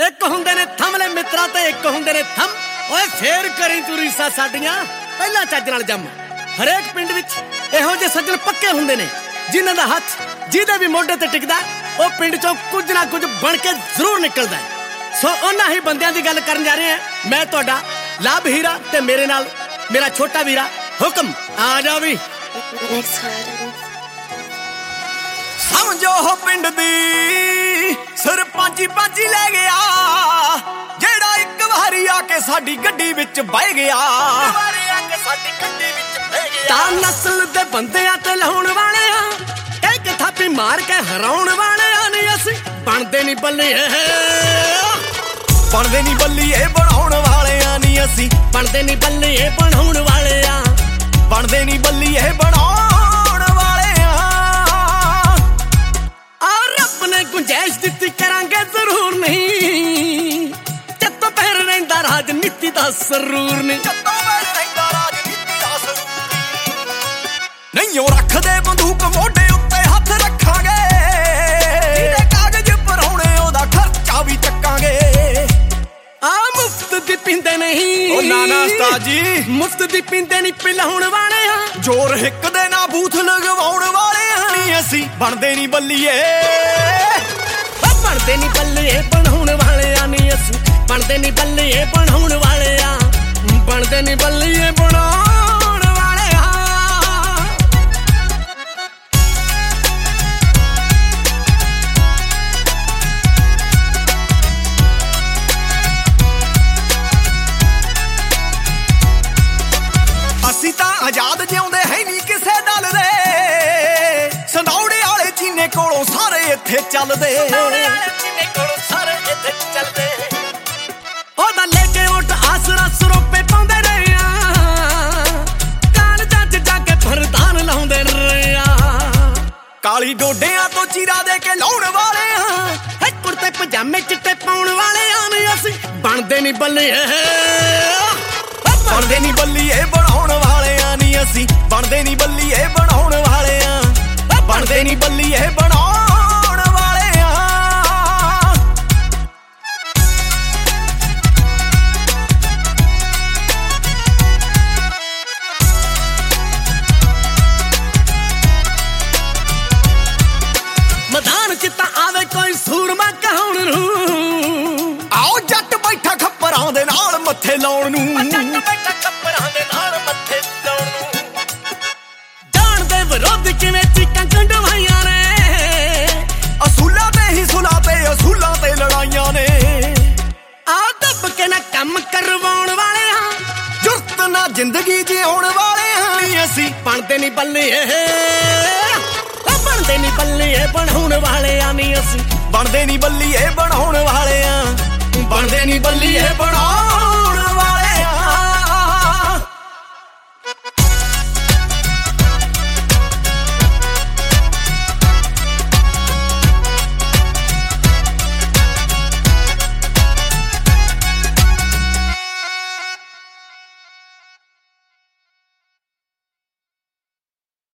ਇੱਕ ਹੁੰਦੇ ਨੇ ਥੰਮਲੇ ਮਿੱਤਰਾ ਤੇ ਇੱਕ ਹੁੰਦੇ ਨੇ ਥੰਮ। ਓਏ ਫੇਰ ਕਰੀ ਤੂੰ ਰੀਸਾਂ ਸਾਡੀਆਂ, ਪਹਿਲਾਂ ਚੱਜ ਨਾਲ ਜੰਮ। ਹਰੇਕ ਪਿੰਡ ਵਿੱਚ ਇਹੋ ਜਿਹੇ ਸੱਜਣ ਪੱਕੇ ਹੁੰਦੇ ਨੇ ਜਿਨ੍ਹਾਂ ਦਾ ਹੱਥ ਜਿਹਦੇ ਵੀ ਮੋਢੇ ਤੇ ਟਿਕਦਾ ਉਹ ਪਿੰਡ ਚੋਂ ਕੁਝ ਨਾ ਕੁਝ ਬਣ ਕੇ ਜ਼ਰੂਰ ਨਿਕਲਦਾ। ਸੋ ਉਹਨਾਂ ਹੀ ਬੰਦਿਆਂ ਦੀ ਗੱਲ ਕਰਨ ਜਾ ਰਹੇ ਹਾਂ। ਮੈਂ ਤੁਹਾਡਾ ਲਾਭ ਹੀਰਾ ਤੇ ਮੇਰੇ ਨਾਲ ਮੇਰਾ ਛੋਟਾ ਵੀਰਾ ਹੁਕਮ। ਆ ਜਾ ਵੀ ਸਮਝੋ ਪਿੰਡ ਦੀ ਸਰਪੰਚੀ ਪੰਚੀ ਲੈ ਗਿਆ, ਜਿਹੜਾ ਇੱਕ ਵਾਰੀ ਆ ਕੇ ਸਾਡੀ ਗੱਡੀ ਵਿੱਚ ਬਹਿ ਗਿਆ। ਤਾਂ ਨਸਲ ਦੇ ਬੰਦਿਆਂ ਤੇ ਲਾਉਣ ਵਾਲਿਆਂ, ਇੱਕ ਥਾਪੀ ਮਾਰ ਕੇ ਹਰਾਉਣ ਵਾਲਿਆਂ ਨਹੀਂ ਅਸੀਂ ਬਣਦੇ ਨਹੀਂ ਬੱਲੀਏ। ਬਣਦੇ ਨਹੀਂ ਬੱਲੀਏ ਬਣਾਉਣ ਵਾਲਿਆਂ ਨਹੀਂ ਅਸੀਂ ਬਣਦੇ ਨਹੀਂ ਬੱਲੀਏ ਬਣਾਉਣ ਵਾਲਿਆਂ। ਬਣਦੇ ਨਹੀਂ ਬੱਲੀਏ ਬਣਾਉਣ ਵਾਲਿਆਂ। ਆ ਰੱਬ ਨੇ ਗੁੰਜਾਇਸ਼ ਦਿੱਤੀ ਕਰਾਂਗੇ ਜ਼ਰੂਰ ਨਹੀਂ, ਜੱਤੋਂ ਪਹਿਰ ਰਹਿੰਦਾ ਰਾਜਨੀਤੀ ਦਾ ਸਰੂਰ ਨਹੀਂ। ਨਹੀਂ ਉਹ ਰੱਖਦੇ ਬੰਦੂਕ ਮੋਢੇ ਉੱਤੇ ਹੱਥ ਰੱਖਾਂਗੇ, ਜਿਹਦੇ ਕਾਗਜ਼ ਭਰਾਉਣੇ ਉਹਦਾ ਖਰਚਾ ਵੀ ਚੱਕਾਂਗੇ। ਆ ਮੁਫਤ ਦੀ ਪੀਂਦੇ ਨਹੀਂ, ਉਹ ਨਾ ਉਸਤਾਦ ਜੀ ਮੁਫਤ ਦੀ ਪੀਂਦੇ ਨਹੀਂ ਪਿਲਾਉਣ ਵਾਲੇ ਆ। ਜੋਰ ਹਿੱਕ ਦੇ ਨਾ ਬੂਥ ਲਗਵਾਉਣ ਵਾਲੇ ਨਹੀਂ ਅਸੀਂ ਬਣਦੇ ਨਹੀਂ ਬੱਲੀਏ। ਬਣਦੇ ਨਹੀਂ ਬੱਲੀਏ ਬਣਾਉਣ ਵਾਲਿਆਂ ਨਹੀਂ ਅਸੀਂ ਬਣਦੇ ਨਹੀਂ ਬੱਲੀਏ ਬਣਾਉਣ ਵਾਲਿਆਂ। ਬਣਦੇ ਨਹੀਂ ਬੱਲੀਏ ਬਣਾਉਣ ਵਾਲਿਆਂ। ਅਸੀਂ ਤਾਂ ਆਜ਼ਾਦ ਜਿਉਂਦੇ ਹੈ ਨਹੀਂ ਕਿਸੇ ਦਲ ਦੇ, ਸੰਧੌੜੇ ਵਾਲੇ ਚੀਨੇ ਕੋਲੋਂ ਸਾਰੇ ਇੱਥੇ ਚੱਲਦੇ। ਉਹਦਾ ਲੈ ਕੇ ਓਟ ਆਸਰਾ ਸਰੋਪੇ ਪਾਉਂਦੇ ਰਹੇ ਆ, ਕਾਲਜਾਂ 'ਚ ਜਾ ਕੇ ਫਰਦਾਨ ਲਾਉਂਦੇ ਰਹੇ ਆ। ਕਾਲੀ ਡੋਡਿਆਂ ਤੋਂ ਚੀਰਾ ਦੇ ਕੇ ਲਾਉਣ ਵਾਲੇ ਆ, ਕੁੜਤੇ ਪਜਾਮੇ ਚਿੱਟੇ ਪਾਉਣ ਵਾਲੇ ਆ ਨਹੀਂ ਅਸੀਂ ਬਣਦੇ ਨਹੀਂ ਬੱਲੀਏ। ਬਣਦੇ ਨਹੀਂ ਬੱਲੀਏ ਬਣਾਉਣ ਵਾਲਿਆਂ ਨਹੀਂ ਅਸੀਂ ਬਣਦੇ ਨਹੀਂ ਬੱਲੀਏ ਬਣਾਉਣ ਵਾਲਿਆਂ। ਬਣਦੇ ਨਹੀਂ ਬੱਲੀਏ ਬਣਾਉਣ ਵਾਲਿਆਂ। ਮੈਦਾਨ 'ਚ ਤਾਂ ਆਵੇ ਕੋਈ ਸੂਰਮਾ ਕਹਾਉਣ ਨੂੰ, ਆਓ ਜੱਟ ਬੈਠਾ ਖੱਪਰਾਂ ਦੇ ਨਾਲ ਮੱਥੇ ਲਾਉਣ ਨੂੰ। ਜਾਣਦੇ ਵਿਰੋਧ ਕਿਵੇਂ ਚੀਕਾਂ ਕੰਢਵਾਈਆਂ ਨੇ, ਅਸੂਲਾਂ ਤੇ ਹੀ ਸੁਲਾ ਤੇ ਅਸੂਲਾਂ ਤੇ ਲੜਾਈਆਂ ਨੇ। ਆ ਦੱਬ ਕੇ ਨਾ ਕੰਮ ਕਰਵਾਉਣ ਵਾਲੇ ਆ, ਜੁਰਤ ਨਾ ਜ਼ਿੰਦਗੀ ਜਿਉਣ ਵਾਲੇ ਹਾਂ ਅਸੀਂ ਬਣਦੇ ਨਹੀਂ ਬੱਲੀਏ। ਬਣਦੇ ਨਹੀਂ ਬੱਲੀਏ ਬਣਾਉਣ ਵਾਲਿਆਂ ਨਹੀਂ ਅਸੀਂ ਬਣਦੇ ਨਹੀਂ ਬੱਲੀਏ ਬਣਾਉਣ ਵਾਲਿਆਂ। ਬਣਦੇ ਨਹੀਂ ਬੱਲੀਏ ਬਣਾਉਣ